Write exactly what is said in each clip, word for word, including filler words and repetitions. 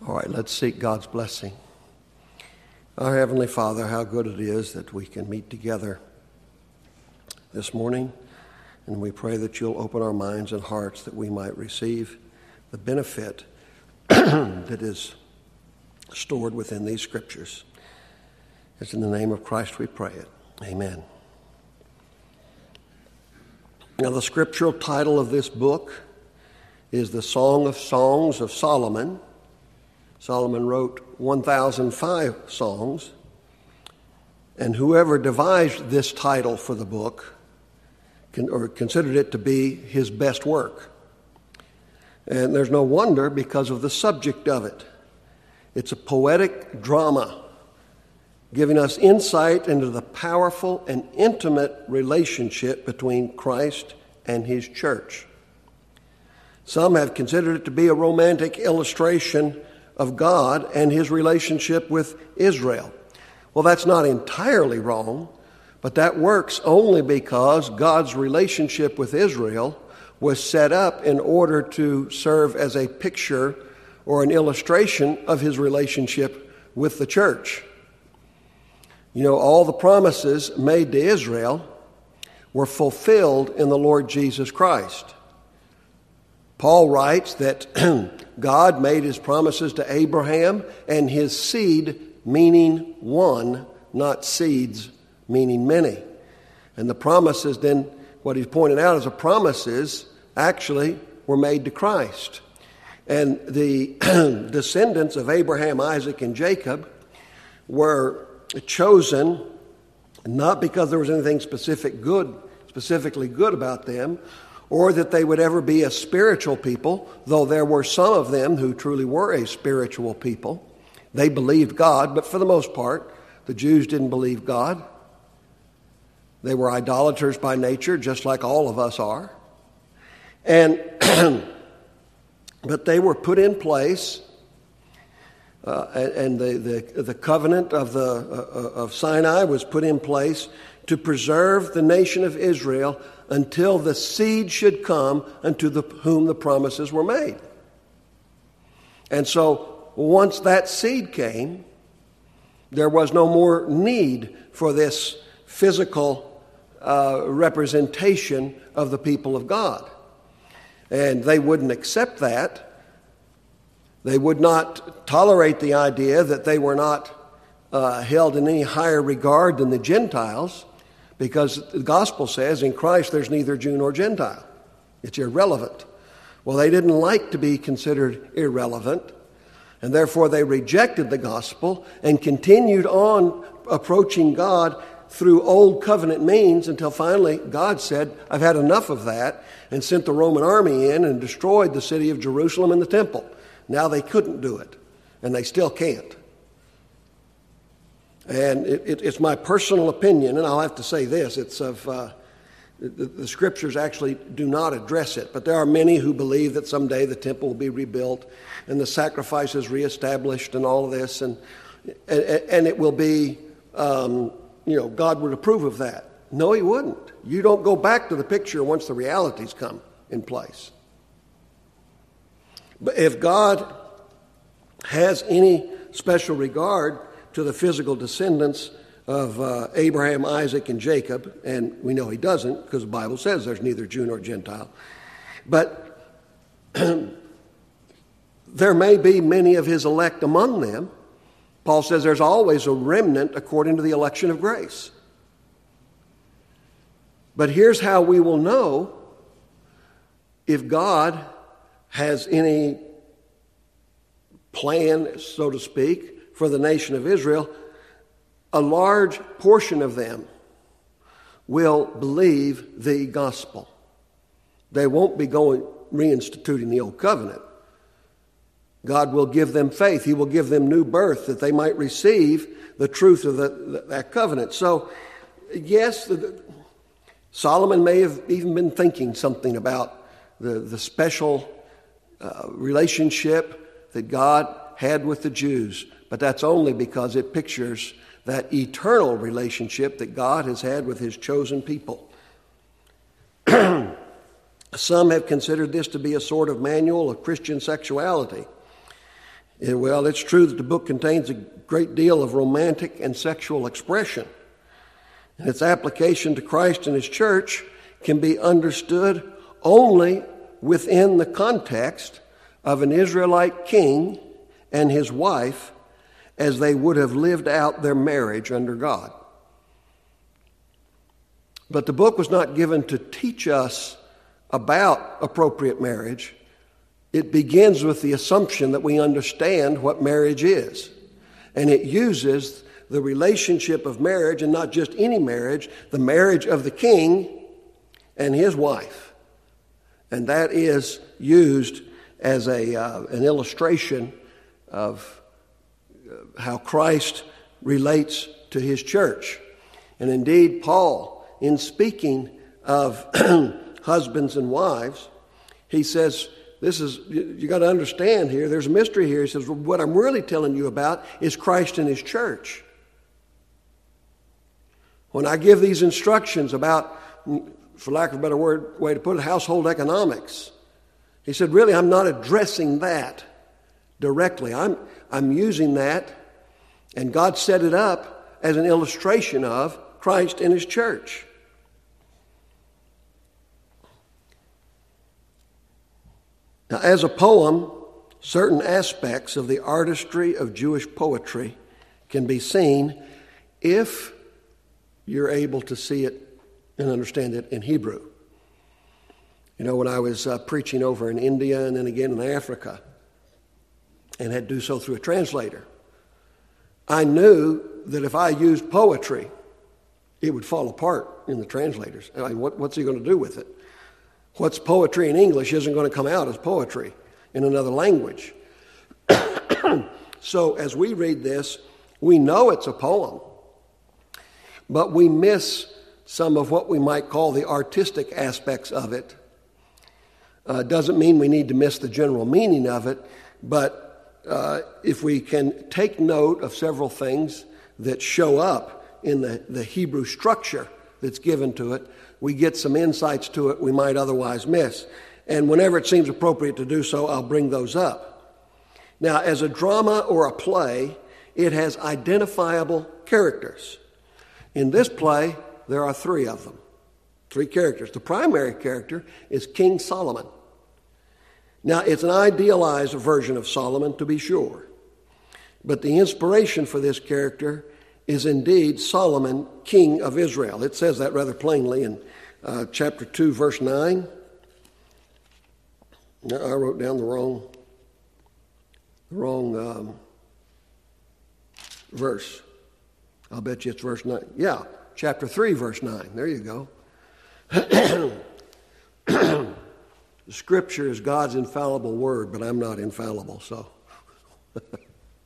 All right, let's seek God's blessing. Our Heavenly Father, how good it is that we can meet together this morning, and we pray that you'll open our minds and hearts that we might receive the benefit that is stored within these scriptures. It's in the name of Christ we pray it. Amen. Now, the scriptural title of this book is the Song of Songs of Solomon. Solomon wrote one thousand five songs, and whoever devised this title for the book can, or considered it to be his best work. And there's no wonder because of the subject of it. It's a poetic drama giving us insight into the powerful and intimate relationship between Christ and his church. Some have considered it to be a romantic illustration of God and his relationship with Israel. Well, that's not entirely wrong, but that works only because God's relationship with Israel was set up in order to serve as a picture or an illustration of his relationship with the church. You know, all the promises made to Israel were fulfilled in the Lord Jesus Christ. Paul writes that God made his promises to Abraham and his seed, meaning one, not seeds, meaning many. And the promises then, what he's pointed out as the promises, actually were made to Christ. And the descendants of Abraham, Isaac, and Jacob were chosen not because there was anything specific good, specifically good about them, or that they would ever be a spiritual people, though there were some of them who truly were a spiritual people. They believed God, but for the most part, the Jews didn't believe God. They were idolaters by nature, just like all of us are. And but they were put in place, uh, and the, the the covenant of the uh, of Sinai was put in place to preserve the nation of Israel until the seed should come unto the, whom the promises were made. And so once that seed came, there was no more need for this physical uh, representation of the people of God. And they wouldn't accept that. They would not tolerate the idea that they were not uh, held in any higher regard than the Gentiles, because the gospel says in Christ there's neither Jew nor Gentile. It's irrelevant. Well, they didn't like to be considered irrelevant, and therefore they rejected the gospel and continued on approaching God through old covenant means until finally God said, I've had enough of that, and sent the Roman army in and destroyed the city of Jerusalem and the temple. Now they couldn't do it, and they still can't. And it, it, it's my personal opinion, and I'll have to say this, it's of, uh, the, the scriptures actually do not address it, but there are many who believe that someday the temple will be rebuilt and the sacrifices reestablished and all of this, and and, and it will be, um, you know, God would approve of that. No, he wouldn't. You don't go back to the picture once the realities come in place. But if God has any special regard to the physical descendants of uh, Abraham, Isaac, and Jacob, and we know he doesn't because the Bible says there's neither Jew nor Gentile. But there may be many of his elect among them. Paul says there's always a remnant according to the election of grace. But here's how we will know if God has any plan, so to speak, for the nation of Israel. A large portion of them will believe the gospel. They won't be going reinstituting the old covenant. God will give them faith. He will give them new birth that they might receive the truth of the, that covenant. So, yes, the, Solomon may have even been thinking something about the, the special uh, relationship that God had with the Jews, but that's only because it pictures that eternal relationship that God has had with his chosen people. Some have considered this to be a sort of manual of Christian sexuality. It, well, it's true that the book contains a great deal of romantic and sexual expression. And its application to Christ and his church can be understood only within the context of an Israelite king and his wife as they would have lived out their marriage under God. But the book was not given to teach us about appropriate marriage. It begins with the assumption that we understand what marriage is. And it uses the relationship of marriage, and not just any marriage, the marriage of the king and his wife. And that is used as a uh, an illustration of uh, how Christ relates to his church. And indeed, Paul, in speaking of husbands and wives, he says, this is, you, you got to understand here, there's a mystery here. He says, well, what I'm really telling you about is Christ and his church. When I give these instructions about, for lack of a better word, way to put it, household economics, he said, really, I'm not addressing that directly. I'm, I'm using that, and God set it up as an illustration of Christ and his church. Now, as a poem, certain aspects of the artistry of Jewish poetry can be seen if you're able to see it and understand it in Hebrew. You know, when I was uh, preaching over in India and then again in Africa, and had to do so through a translator, I knew that if I used poetry, it would fall apart in the translators. I mean, what, what's he going to do with it? What's poetry in English isn't going to come out as poetry in another language. So as we read this, we know it's a poem, but we miss some of what we might call the artistic aspects of it. Uh, doesn't mean we need to miss the general meaning of it, but uh, if we can take note of several things that show up in the, the Hebrew structure that's given to it, we get some insights to it we might otherwise miss. And whenever it seems appropriate to do so, I'll bring those up. Now, as a drama or a play, it has identifiable characters. In this play, there are three of them, three characters. The primary character is King Solomon. Now, it's an idealized version of Solomon, to be sure, but the inspiration for this character is indeed Solomon, king of Israel. It says that rather plainly in uh, chapter two, verse nine. I wrote down the wrong, the wrong um, verse. I'll bet you it's verse nine. Yeah, chapter three, verse nine. There you go. The Scripture is God's infallible word, but I'm not infallible, so. It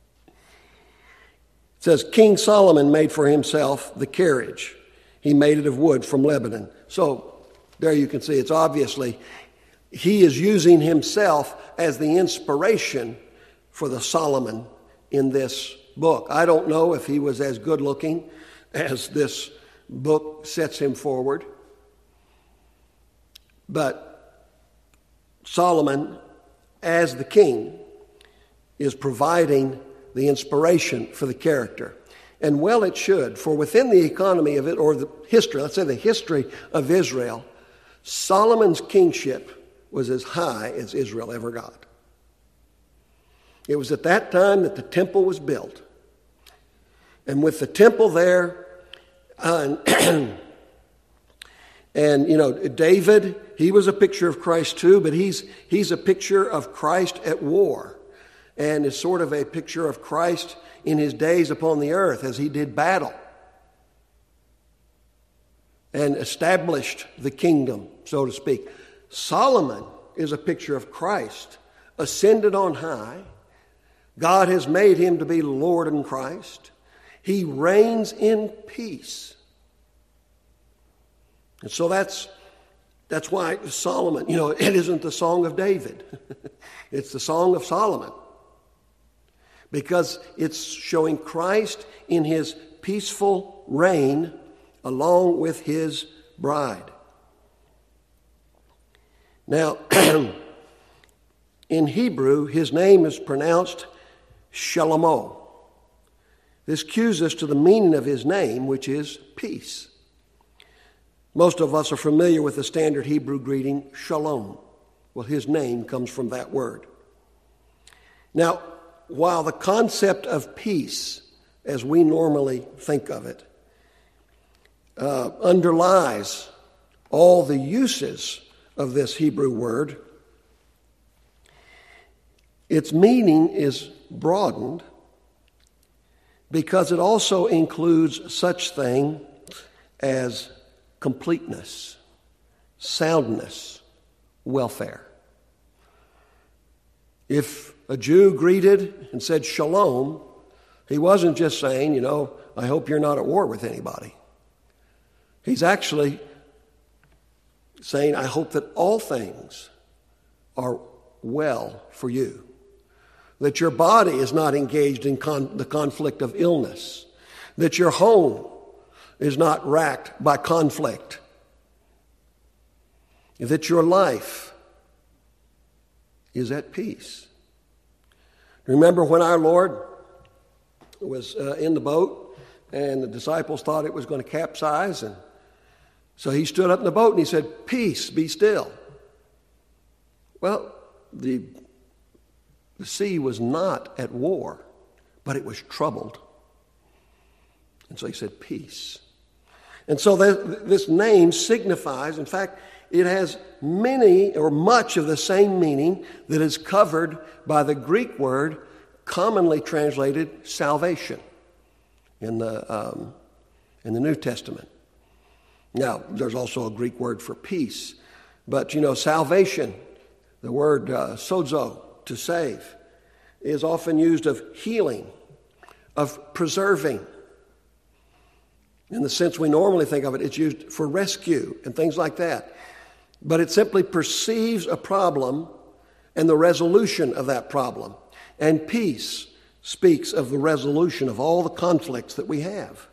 says, King Solomon made for himself the carriage. He made it of wood from Lebanon. So there you can see it's obviously he is using himself as the inspiration for the Solomon in this book. I don't know if he was as good looking as this book sets him forward, but Solomon, as the king, is providing the inspiration for the character. And well it should, for within the economy of it, or the history, let's say the history of Israel, Solomon's kingship was as high as Israel ever got. It was at that time that the temple was built. And with the temple there, uh, and, and, you know, David, he was a picture of Christ too, but he's he's a picture of Christ at war, and is sort of a picture of Christ in his days upon the earth as he did battle and established the kingdom, so to speak. Solomon is a picture of Christ ascended on high. God has made him to be Lord in Christ. He reigns in peace. And so that's that's why Solomon, you know, it isn't the Song of David. It's the Song of Solomon. Because it's showing Christ in his peaceful reign along with his bride. Now, in Hebrew, his name is pronounced shalom. This cues us to the meaning of his name, which is peace. Most of us are familiar with the standard Hebrew greeting, shalom. Well, his name comes from that word. Now, while the concept of peace, as we normally think of it, uh, underlies all the uses of this Hebrew word, its meaning is broadened because it also includes such thing as completeness, soundness, welfare. If a Jew greeted and said shalom, he wasn't just saying, you know, I hope you're not at war with anybody. He's actually saying, I hope that all things are well for you, that your body is not engaged in con- the conflict of illness, that your home is not racked by conflict, that your life is at peace. Remember when our Lord was uh, in the boat and the disciples thought it was going to capsize, and so he stood up in the boat and he said, peace, be still. Well, the, the sea was not at war, but it was troubled. And so he said, peace. And so that, this name signifies, in fact, it has many or much of the same meaning that is covered by the Greek word commonly translated salvation in the, um, in the New Testament. Now, there's also a Greek word for peace. But, you know, salvation, the word uh, sozo, to save, is often used of healing, of preserving. In the sense we normally think of it, it's used for rescue and things like that. But it simply perceives a problem and the resolution of that problem. And peace speaks of the resolution of all the conflicts that we have.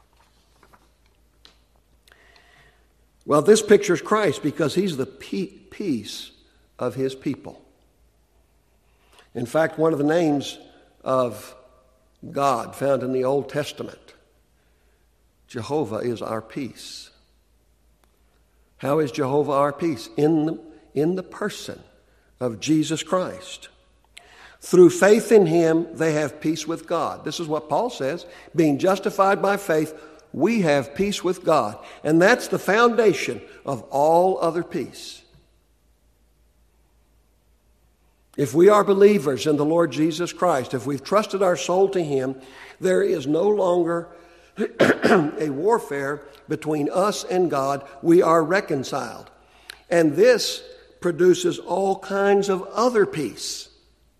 Well, this pictures Christ because he's the peace of his people. In fact, one of the names of God found in the Old Testament, Jehovah is our peace. How is Jehovah our peace? In the, in the person of Jesus Christ. Through faith in him, they have peace with God. This is what Paul says, being justified by faith, we have peace with God. And that's the foundation of all other peace. If we are believers in the Lord Jesus Christ, if we've trusted our soul to him, there is no longer a warfare between us and God. We are reconciled. And this produces all kinds of other peace.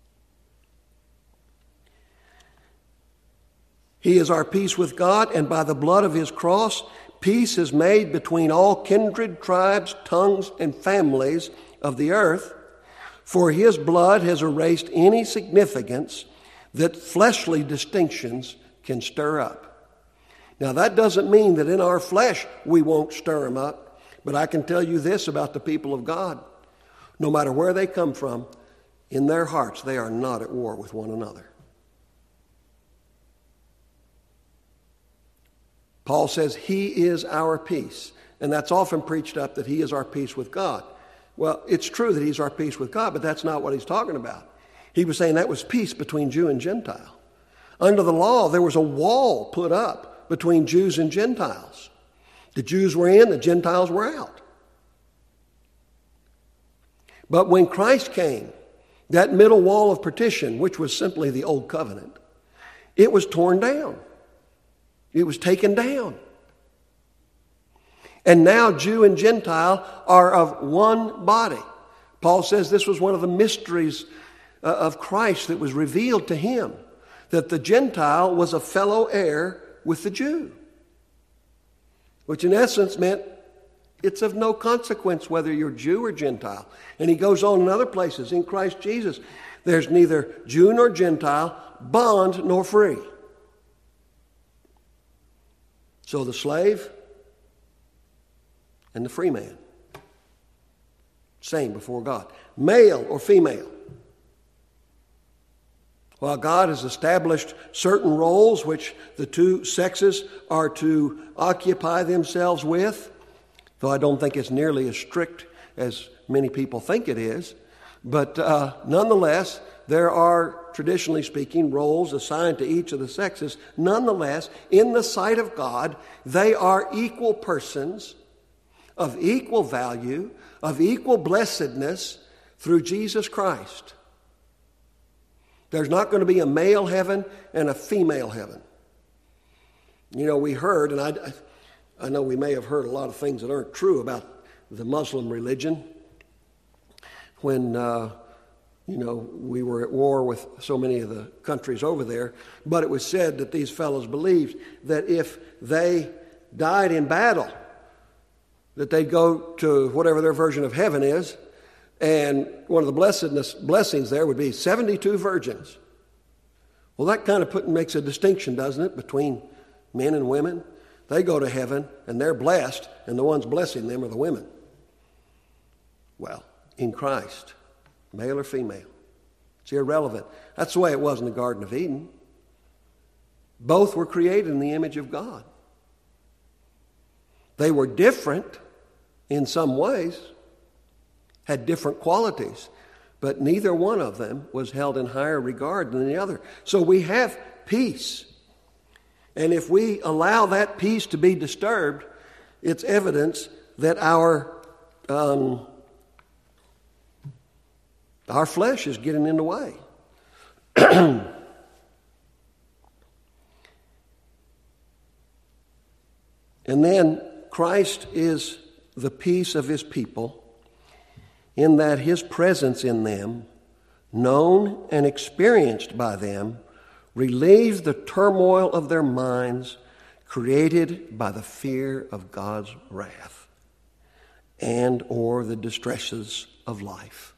He is our peace with God, and by the blood of his cross, peace is made between all kindred, tribes, tongues, and families of the earth, for his blood has erased any significance that fleshly distinctions can stir up. Now, that doesn't mean that in our flesh we won't stir them up, but I can tell you this about the people of God. No matter where they come from, in their hearts they are not at war with one another. Paul says he is our peace, and that's often preached up that he is our peace with God. Well, it's true that he's our peace with God, but that's not what he's talking about. He was saying that was peace between Jew and Gentile. Under the law, there was a wall put up between Jews and Gentiles. The Jews were in, the Gentiles were out. But when Christ came, that middle wall of partition, which was simply the old covenant, it was torn down. It was taken down. And now Jew and Gentile are of one body. Paul says this was one of the mysteries uh, of Christ that was revealed to him, that the Gentile was a fellow heir with the Jew, which in essence meant it's of no consequence whether you're Jew or Gentile. And he goes on in other places, in Christ Jesus, there's neither Jew nor Gentile, bond nor free. So the slave and the free man, same before God. Male or female, While God has established certain roles which the two sexes are to occupy themselves with, though I don't think it's nearly as strict as many people think it is, but uh, nonetheless, there are, traditionally speaking, roles assigned to each of the sexes. Nonetheless, in the sight of God, they are equal persons of equal value, of equal blessedness through Jesus Christ. There's not going to be a male heaven and a female heaven. You know, we heard, and I, I know we may have heard a lot of things that aren't true about the Muslim religion. When, uh, you know, we were at war with so many of the countries over there, but it was said that these fellows believed that if they died in battle, that they'd go to whatever their version of heaven is, and one of the blessedness, blessings there would be seventy-two virgins. Well, that kind of put, makes a distinction, doesn't it, between men and women? They go to heaven, and they're blessed, and the ones blessing them are the women. Well, in Christ, male or female, it's irrelevant. That's the way it was in the Garden of Eden. Both were created in the image of God. They were different in some ways, had different qualities, but neither one of them was held in higher regard than the other. So we have peace. And if we allow that peace to be disturbed, it's evidence that our um, our flesh is getting in the way. And then Christ is the peace of his people, in that his presence in them, known and experienced by them, relieves the turmoil of their minds created by the fear of God's wrath and or the distresses of life.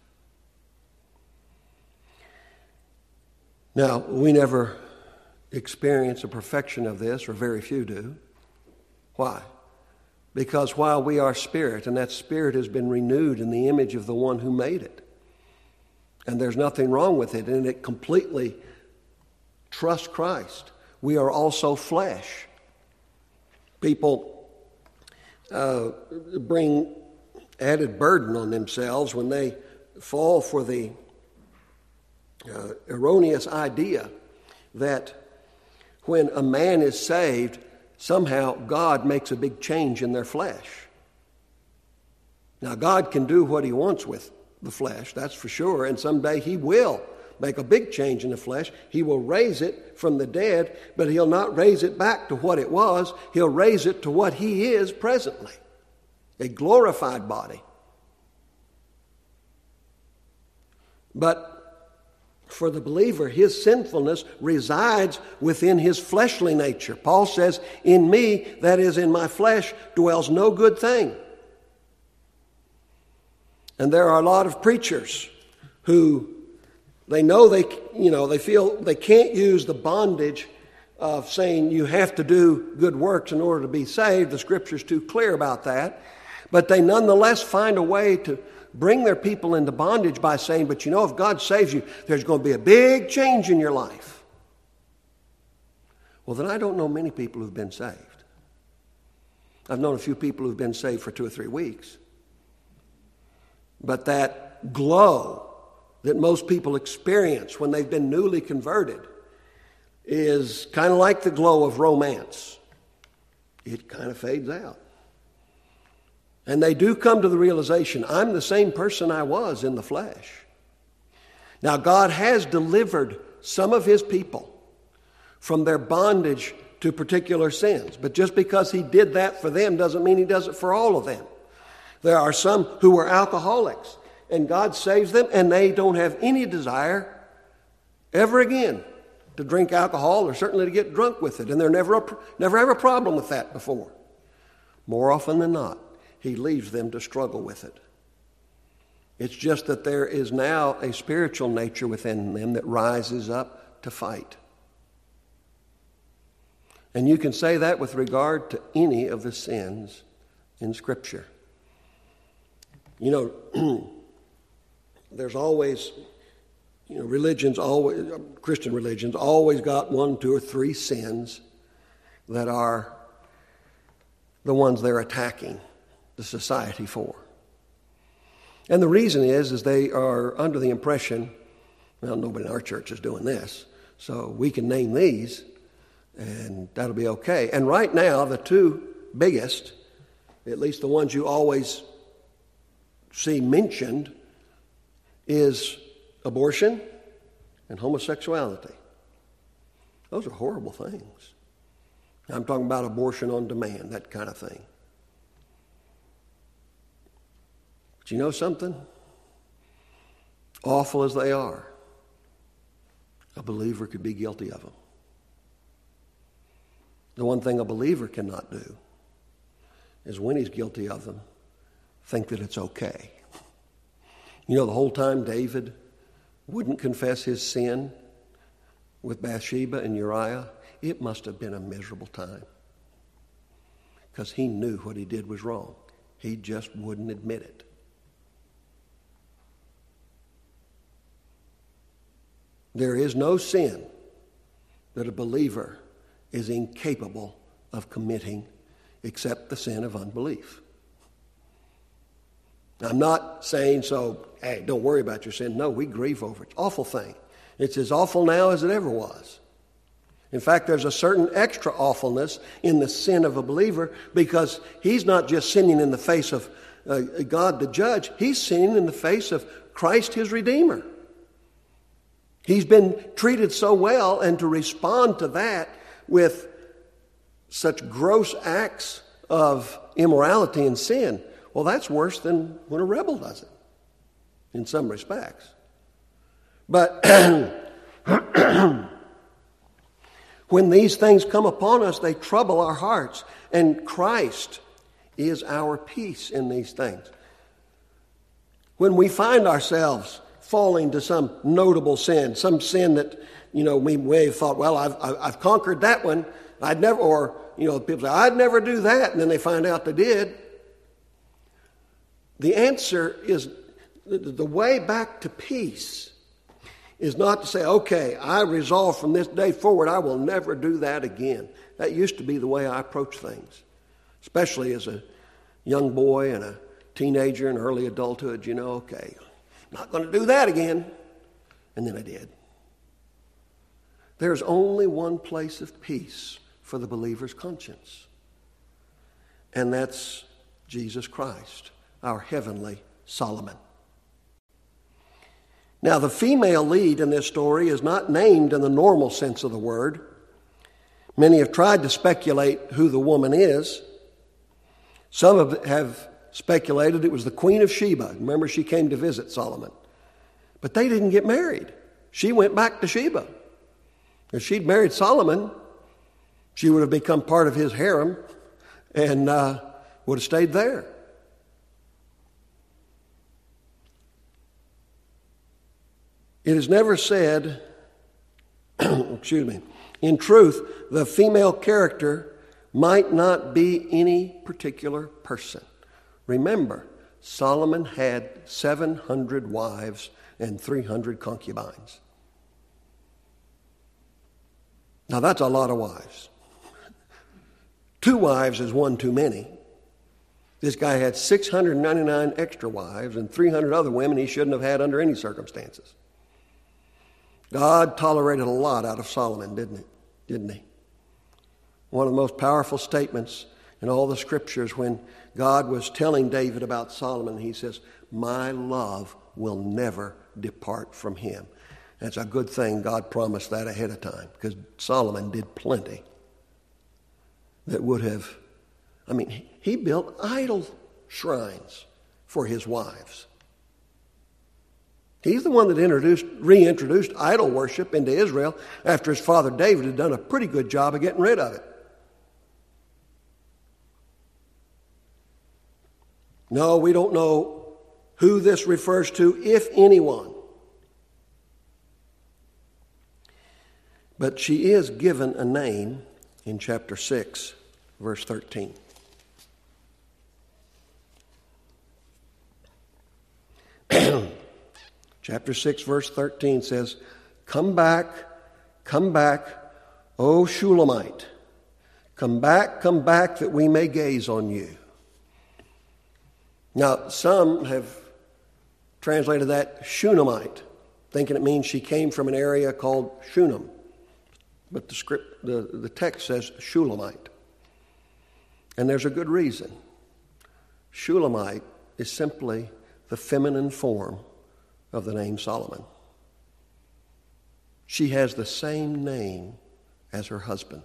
Now, we never experience a perfection of this, or very few do. Why? Because while we are spirit, and that spirit has been renewed in the image of the one who made it, and there's nothing wrong with it, and it completely trusts Christ, we are also flesh. People uh, bring added burden on themselves when they fall for the uh, erroneous idea that when a man is saved, somehow God makes a big change in their flesh. Now, God can do what he wants with the flesh, that's for sure, and someday he will make a big change in the flesh. He will raise it from the dead, but he'll not raise it back to what it was. He'll raise it to what he is presently, a glorified body. But for the believer, his sinfulness resides within his fleshly nature. Paul says, in me, that is in my flesh, dwells no good thing. And there are a lot of preachers who they know they, you know, they feel they can't use the bondage of saying you have to do good works in order to be saved. The Scripture's too clear about that. But they nonetheless find a way to bring their people into bondage by saying, but you know, if God saves you, there's going to be a big change in your life. Well, then I don't know many people who've been saved. I've known a few people who've been saved for two or three weeks. But that glow that most people experience when they've been newly converted is kind of like the glow of romance. It kind of fades out. And they do come to the realization, I'm the same person I was in the flesh. Now, God has delivered some of his people from their bondage to particular sins. But just because he did that for them doesn't mean he does it for all of them. There are some who were alcoholics, and God saves them, and they don't have any desire ever again to drink alcohol or certainly to get drunk with it. And they're never, a, never have a problem with that before. More often than not, he leaves them to struggle with it. It's just that there is now a spiritual nature within them that rises up to fight. And you can say that with regard to any of the sins in Scripture. You know, there's always, you know, religions always, Christian religions always got one, two, or three sins that are the ones they're attacking the society for. And the reason is, is they are under the impression, well, nobody in our church is doing this, so we can name these, and that'll be okay. And right now, the two biggest, at least the ones you always see mentioned, is abortion and homosexuality. Those are horrible things. I'm talking about abortion on demand, that kind of thing. But you know something? Awful as they are, a believer could be guilty of them. The one thing a believer cannot do is, when he's guilty of them, think that it's okay. You know, the whole time David wouldn't confess his sin with Bathsheba and Uriah, it must have been a miserable time, because he knew what he did was wrong. He just wouldn't admit it. There is no sin that a believer is incapable of committing except the sin of unbelief. I'm not saying, so, hey, don't worry about your sin. No, we grieve over it. It's an awful thing. It's as awful now as it ever was. In fact, there's a certain extra awfulness in the sin of a believer, because he's not just sinning in the face of uh, God the judge. He's sinning in the face of Christ his Redeemer. He's been treated so well, and to respond to that with such gross acts of immorality and sin, well, that's worse than when a rebel does it, in some respects. But when these things come upon us, they trouble our hearts, and Christ is our peace in these things. When we find ourselves falling to some notable sin, some sin that, you know, we may have thought, well, I've, I've conquered that one. I'd never, or, you know, people say, I'd never do that, and then they find out they did. The answer is, the way back to peace is not to say, okay, I resolve from this day forward, I will never do that again. That used to be the way I approach things, especially as a young boy and a teenager and early adulthood. You know, okay, not going to do that again. And then I did. There's only one place of peace for the believer's conscience, and that's Jesus Christ, our heavenly Solomon. Now, the female lead in this story is not named in the normal sense of the word. Many have tried to speculate who the woman is. Some have speculated it was the Queen of Sheba. Remember, she came to visit Solomon. But they didn't get married. She went back to Sheba. If she'd married Solomon, she would have become part of his harem and uh, would have stayed there. It is never said, excuse me, in truth, the female character might not be any particular person. Remember, Solomon had seven hundred wives and three hundred concubines. Now that's a lot of wives. Two wives is one too many. This guy had six hundred ninety-nine extra wives and three hundred other women he shouldn't have had under any circumstances. God tolerated a lot out of Solomon, didn't he? Didn't he? One of the most powerful statements in all the scriptures, when God was telling David about Solomon, he says, my love will never depart from him. That's a good thing God promised that ahead of time, because Solomon did plenty that would have, I mean, he built idol shrines for his wives. He's the one that introduced, reintroduced idol worship into Israel after his father David had done a pretty good job of getting rid of it. No, we don't know who this refers to, if anyone. But she is given a name in chapter six, verse thirteen. Chapter six, verse thirteen says, "Come back, come back, O Shulamite. Come back, come back, that we may gaze on you." Now, some have translated that Shunammite, thinking it means she came from an area called Shunem. But the script, the, the text says Shulamite. And there's a good reason. Shulamite is simply the feminine form of the name Solomon. She has the same name as her husband.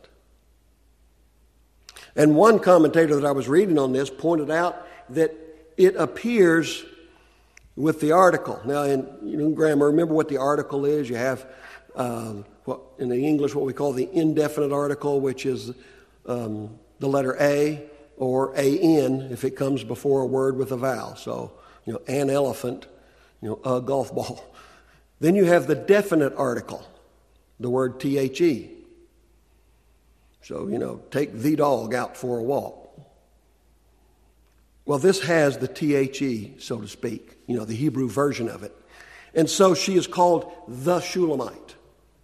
And one commentator that I was reading on this pointed out that it appears with the article. Now, in you know, grammar, remember what the article is? You have, uh, what, in the English, what we call the indefinite article, which is um, the letter A, or A-N if it comes before a word with a vowel. So, you know, an elephant, you know, a golf ball. Then you have the definite article, the word T H E. So, you know, take the dog out for a walk. Well, this has the T H E, so to speak, you know, the Hebrew version of it. And so she is called the Shulamite,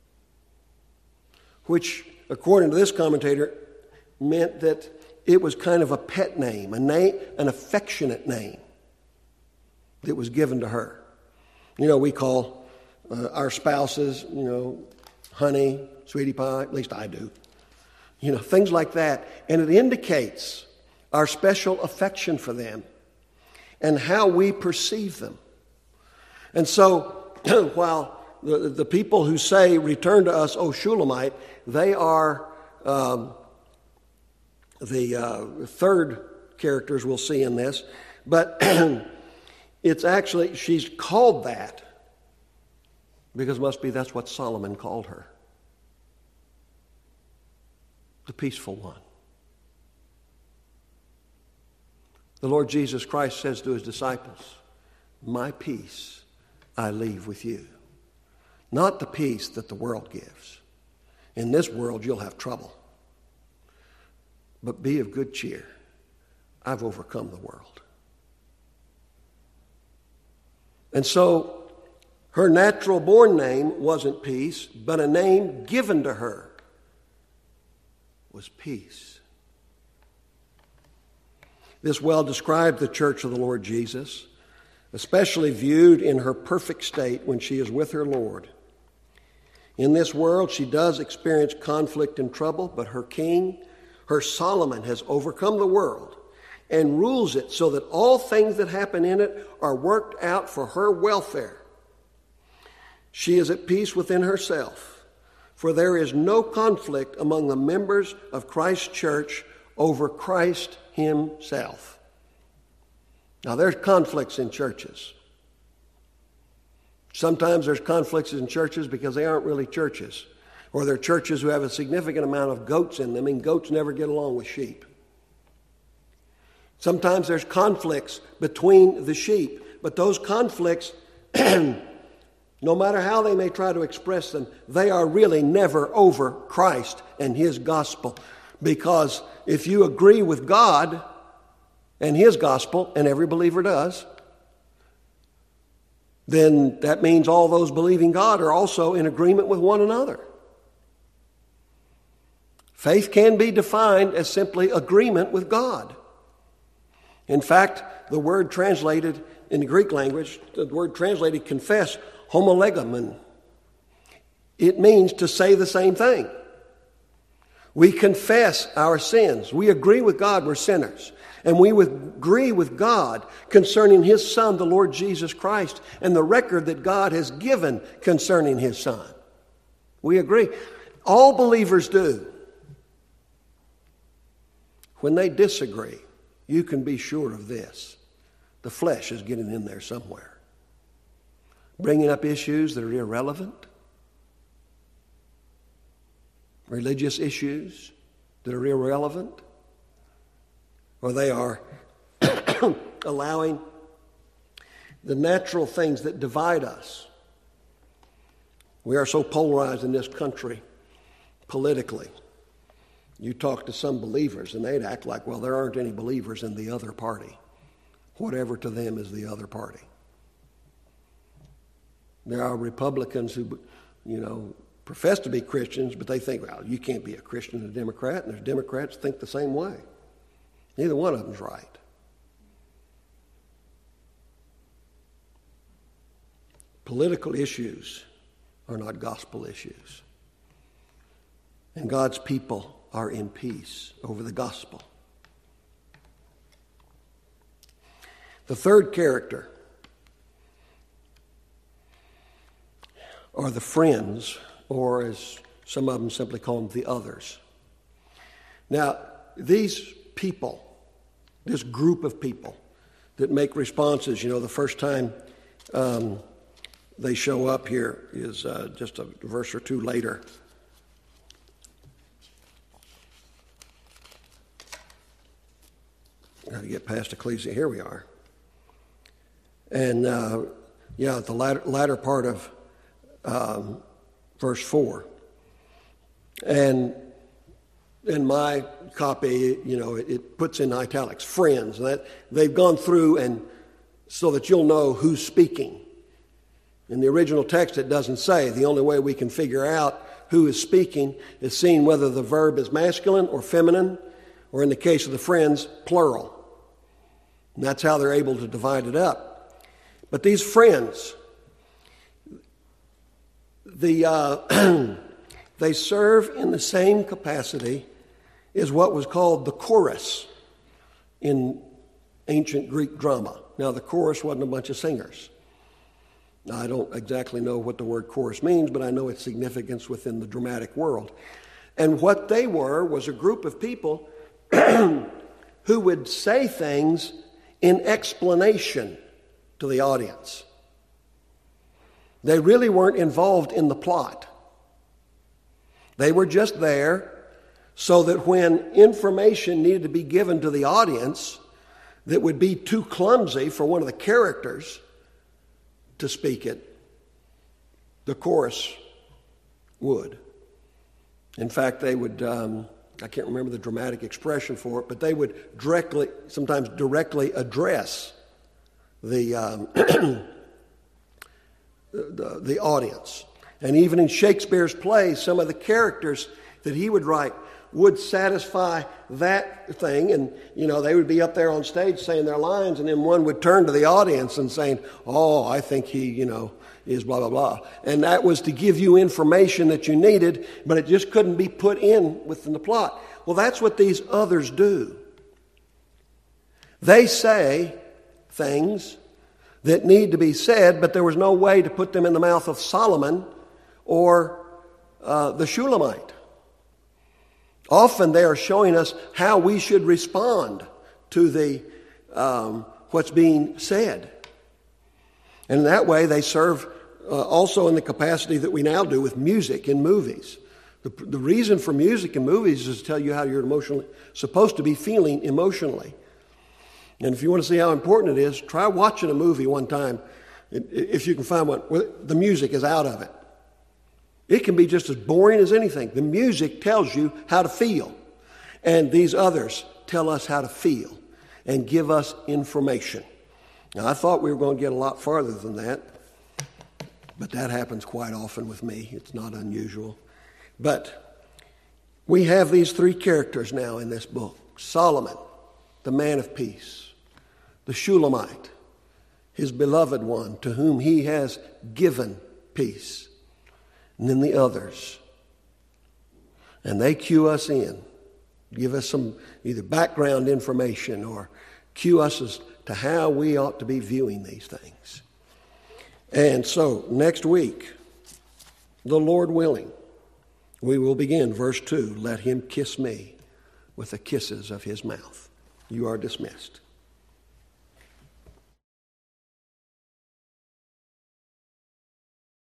which, according to this commentator, meant that it was kind of a pet name, a name, an affectionate name that was given to her. You know, we call uh, our spouses, you know, honey, sweetie pie, at least I do. You know, things like that. And it indicates our special affection for them and how we perceive them. And so, while the, the people who say, "Return to us, O Shulamite," they are um, the uh, third characters we'll see in this. But it's actually, she's called that because it must be that's what Solomon called her. The peaceful one. The Lord Jesus Christ says to his disciples, "My peace I leave with you." Not the peace that the world gives. In this world you'll have trouble. But be of good cheer. I've overcome the world. And so her natural born name wasn't peace, but a name given to her was peace. This well described the church of the Lord Jesus, especially viewed in her perfect state when she is with her Lord. In this world, she does experience conflict and trouble, but her king, her Solomon, has overcome the world and rules it so that all things that happen in it are worked out for her welfare. She is at peace within herself, for there is no conflict among the members of Christ's church over Christ himself. Now, there's conflicts in churches. Sometimes there's conflicts in churches because they aren't really churches, or they're churches who have a significant amount of goats in them, and goats never get along with sheep. Sometimes there's conflicts between the sheep, but those conflicts, no matter how they may try to express them, they are really never over Christ and his gospel. Because if you agree with God and his gospel, and every believer does, then that means all those believing God are also in agreement with one another. Faith can be defined as simply agreement with God. In fact, the word translated in the Greek language, the word translated confess, homolegamon, it means to say the same thing. We confess our sins. We agree with God we're sinners. And we agree with God concerning his Son, the Lord Jesus Christ, and the record that God has given concerning his Son. We agree. All believers do. When they disagree, you can be sure of this. The flesh is getting in there somewhere, bringing up issues that are irrelevant, religious issues that are irrelevant, or they are allowing the natural things that divide us. We are so polarized in this country politically. You talk to some believers and they'd act like, well, there aren't any believers in the other party. Whatever to them is the other party. There are Republicans who, you know, profess to be Christians, but they think, well, you can't be a Christian and a Democrat, and there's Democrats who think the same way. Neither one of them's right. Political issues are not gospel issues. And God's people are in peace over the gospel. The third character are the friends, or as some of them simply call them, the others. Now, these people, this group of people that make responses, you know, the first time um, they show up here is uh, just a verse or two later. Got to get past Ecclesia. Here we are. And, uh, yeah, the latter, latter part of um, verse four. And in my copy, you know, it, it puts in italics, friends. That they've gone through and so that you'll know who's speaking. In the original text, it doesn't say. The only way we can figure out who is speaking is seeing whether the verb is masculine or feminine, or in the case of the friends, plural. And that's how they're able to divide it up. But these friends, the uh, they serve in the same capacity as what was called the chorus in ancient Greek drama. Now, the chorus wasn't a bunch of singers. Now, I don't exactly know what the word chorus means, but I know its significance within the dramatic world. And what they were was a group of people who would say things in explanation to the audience. They really weren't involved in the plot. They were just there so that when information needed to be given to the audience that would be too clumsy for one of the characters to speak it, the chorus would. In fact, they would, um, I can't remember the dramatic expression for it, but they would directly, sometimes directly address the, um, the, the audience. And even in Shakespeare's plays, some of the characters that he would write would satisfy that thing. And, you know, they would be up there on stage saying their lines, and then one would turn to the audience and saying, oh, I think he, you know, is blah, blah, blah. And that was to give you information that you needed, but it just couldn't be put in within the plot. Well, that's what these others do. They say things that need to be said, but there was no way to put them in the mouth of Solomon or uh, the Shulamite. Often they are showing us how we should respond to the um, what's being said. And in that way, they serve uh, also in the capacity that we now do with music in movies. The, the reason for music in movies is to tell you how you're emotionally supposed to be feeling emotionally. And if you want to see how important it is, try watching a movie one time, if you can find one where the music is out of it. It can be just as boring as anything. The music tells you how to feel. And these others tell us how to feel and give us information. Now, I thought we were going to get a lot farther than that, but that happens quite often with me. It's not unusual. But we have these three characters now in this book. Solomon, the man of peace. The Shulamite, his beloved one, to whom he has given peace. And then the others. And they cue us in, give us some either background information or cue us as to how we ought to be viewing these things. And so next week, the Lord willing, we will begin verse two, let him kiss me with the kisses of his mouth. You are dismissed.